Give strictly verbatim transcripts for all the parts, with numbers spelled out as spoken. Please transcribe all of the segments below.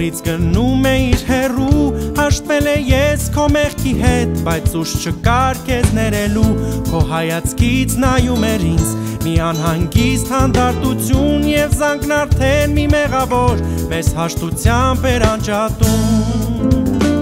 ինձնից գնում էիր հեռու, հաշտվել է ես քո մեղքի հետ, բայց ուժ չկար քեզ ներելու, քո հայացքից նայում էր ինձ մի անհանգիստ հանդարտություն և զանգն արդեն մի մեղավոր մեզ հաշտությամբ էր անջատում։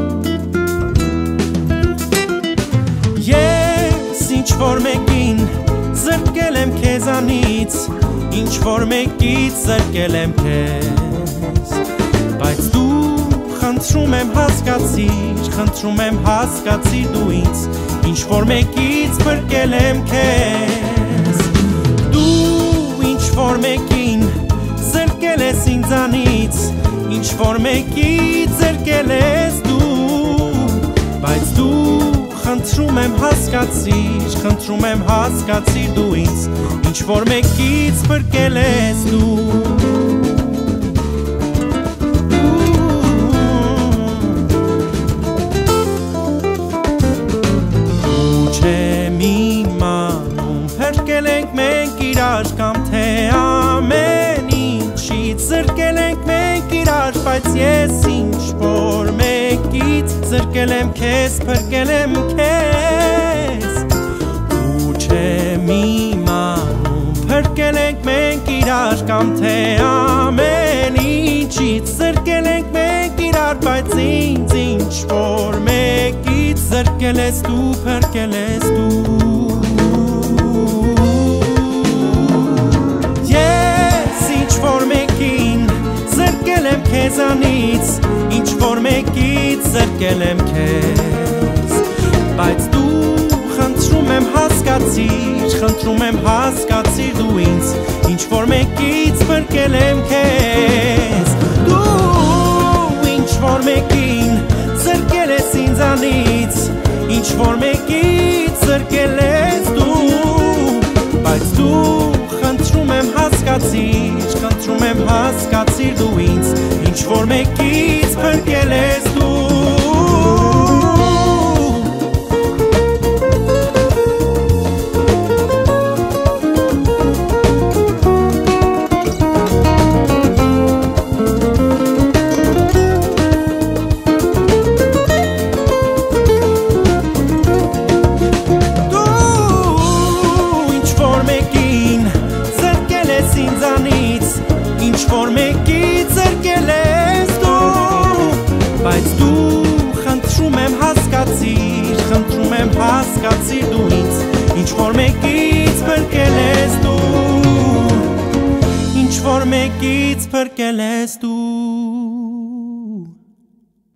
Ես ինչ-որ մեկին զրկել եմ քեզանից, ինչ-որ մեկից զրկել եմ քեզ, բայց դու խնդրում եմ հասկացիր, խնդրում եմ հասկացիր դու ինձ, ինչ-որ մեկից փրկել եմ քեզ, դու ինչ-որ մեկին զրկել ես ինձանից, ինչ-որ մեկից զրկել ես դու, բայց դու խնդրում եմ հասկացիր, խնդրում եմ հասկացիր դու ինձ, ինչ-որ մեկից փրկել ես դու։ Փրկել ենք մենք իրար կամ թե ամեն ինչից զրկել ենք մենք իրար, բայց ես ինչ-որ մեկից զրկել եմ քեզ, փրկել եմ քեզ, ու չեմ իմանում փրկել ենք մենք իրար կամ թե ամեն ինչից զրկել ենք մենք իրար, բայց ինձ ինչ-որ մեկից զրկել ես դու, փրկել ես դու։ Քեզանից ինչ-որ մեկից զրկել եմ քեզ, բայց դու խնդրում եմ հասկացիր, խնդրում եմ հասկացիր դու ինձ, ինչ-որ մեկից փրկել եմ քեզ, դու ինչ-որ մեկին զրկել ես ինձանից, ինչ-որ մեկից զրկել ես դու, բայց դու խնդրում եմ հասկացիր, խնդրում եմ հասկացիր դու ինձ, ինչ-որ մեկից փրկել ես դու։ Ինչ-որ մեկից զրկել ես դու, բայց դու խնդրում եմ հասկացիր, խնդրում եմ հասկացիր դու ինձ, ինչ-որ մեկից փրկել ես դու, ինչ-որ մեկից փրկել ես դու։